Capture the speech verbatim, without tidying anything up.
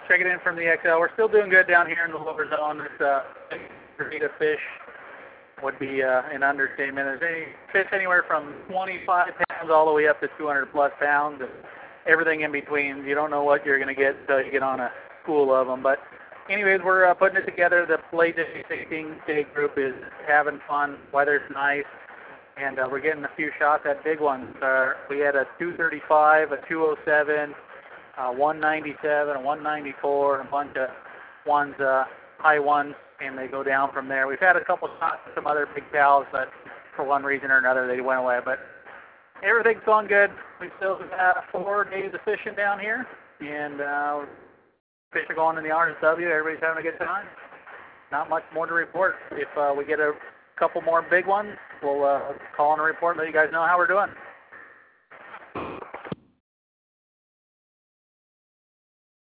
checking in from the X L. We're still doing good down here in the lower zone. This uh, of fish would be uh, an understatement. There's any fish anywhere from twenty-five pounds all the way up to two hundred plus pounds, and everything in between. You don't know what you're going to get until you get on a school of them. But anyways, we're uh, putting it together. The late day sixteen day group is having fun. Weather's nice, and uh, we're getting a few shots at big ones. Uh, we had a two thirty-five, a two oh seven, uh, one ninety-seven, a one ninety-four, and a bunch of ones, uh, high ones, and they go down from there. We've had a couple shots with some other big cows, but for one reason or another they went away. But everything's going good. We still have four days of fishing down here, and uh, fish are going in the R S W. Everybody's having a good time. Not much more to report. If uh, we get a couple more big ones, we'll uh, call on a report and let you guys know how we're doing.